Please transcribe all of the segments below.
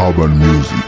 Urban Music.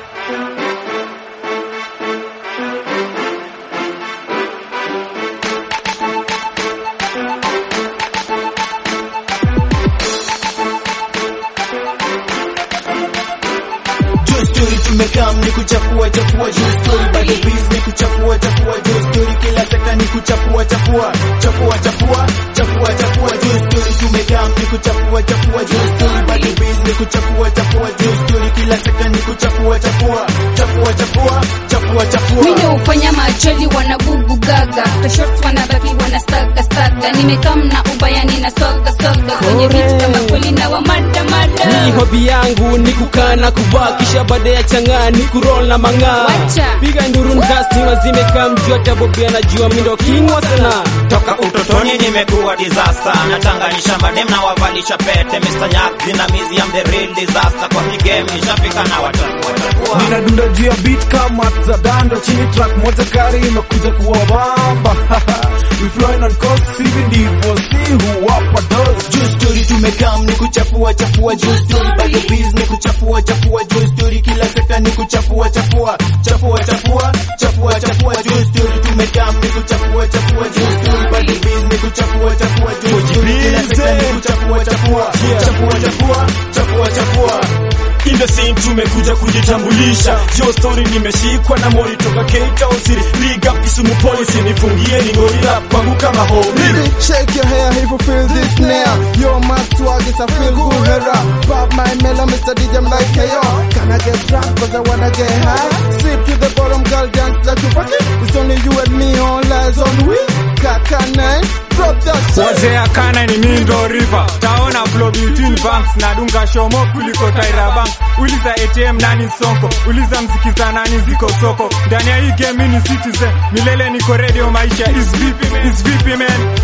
Tumekam ni kuchapua chapua juu story bado biz ni kuchapua chapua juu story kila sekta ni kuchapua chapua chapua chapua chapua chapua juu story tumekam ni kuchapua chapua juu story bado biz ni kuchapua chapua juu story kila sekta ni kuchapua chapua chapua chapua chapua chapua. Mimi ufanya macholi wanabugu gaga the shots wanabaki wanasaga saga nimekam na ubayani na soga soga kwenye beat kama kweli na wa mada mada. Ni hobi yangu ni kukaa na kubakisha baada ya changani kuroll na mang'aa. Piga nduru ngasti wazime kamjua tabobea na jua mindo kingwa sana. Toka utotoni nimekuwa disaster, nachanganisha madem na wavalisha pete. Mr. Nyak zinamizi am the real disaster, kwa hii game nishafika na watakuwa. Ninadunda juu ya beat kama za dando, chini track moja kari imekuja kuwa bamba. We flying on coast, hivi ndivyo si huwapa does. Juu story tumekam ni kuchapua chapua juu story bado biz ni kuchapua chapua juu story kila sekta ni kuchapua chapua chapua chapua chapua chapua juu story tumekam ni kuchapua chapua juu story bado biz ni kuchapua chapua juu story kila sekta ni kuchapua chapua chapua chapua chapua chapua. In the scene tumekuja kujitambulisha. Yo story nimeshikwa na mori toka Keita Osiri. Big up Kisumu police nifungie ni gorilla kwangu kama home. Baby, shake your hair if you feel this snare. Your mad swag is a feel good era. Pop my mellow, Mr. DJ, I'm like, hey yo. Can I get drunk cause I wanna get high? Slip to the bottom, girl, dance like you fuck it. It's only you and me, all eyes on we. Kaka 9, drop that shit. Wazee akana ni mindo river. Taona flow between banks. Nadunga shomo kuliko Tyra Bank. Uliza ATM nani soko. Uliza mzikiza nani ziko soko. Ndani ya hii game ni citizen. Milele niko radio maisha is vipi man. Is vipi man.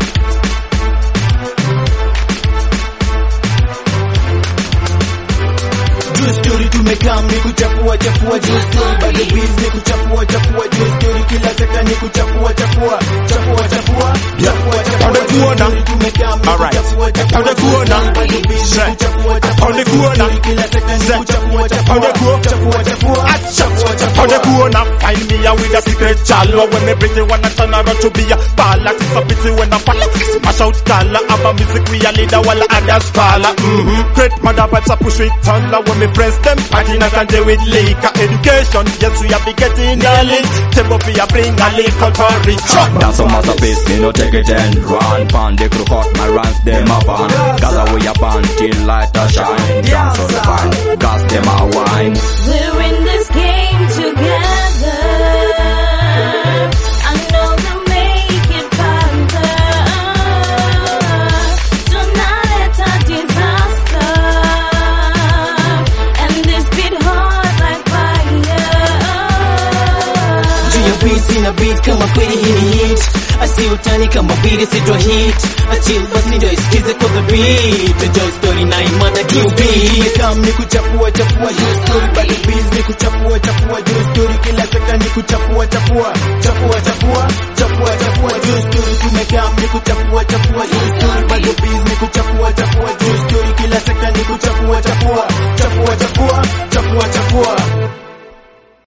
Story tumekam ni kuchapua chapua juu story bado biz ni kuchapua chapua juu story kila sekta ni kuchapua chapua chapua chapua chapua chapua story tumekam ni kuchapua chapua juu story bado biz ni kuchapua chapua story kila sekta ni kuchapua chapua chapua chapua chapua chapua kuona find me out with a secret chalo when everything wanna turn around to be a ball like it's a pity when I fall smash out color I'm a music we a leader while others follow. Great mother vibes a push it on when me friends them party not and with liquor education yes we have be getting early tempo we a bring a little for rich dance on masterpiece me no take it and run pan the crew hot my runs them a ban gather we a pan till light a shine dance on the fine gas them a wine. We're in this game together. I know they'll make it farther. Tonight a disaster, and this beat hard like fire. Juu ya beat ina beat kama kweli hii ni hit. Asi utani kama beat sitwa hit. Achill basi ndio isikize kwa the beat. Enjoy story na imada QB. Tumekam ni kuchapua chapua juu story bado biz ni kuchapua chapua juu story kila sekta ni kuchapua chapua chapua chapua chapua chapua juu story tumekam ni kuchapua chapua juu story bado biz ni kuchapua chapua juu story kila sekta ni kuchapua chapua chapua chapua chapua chapua.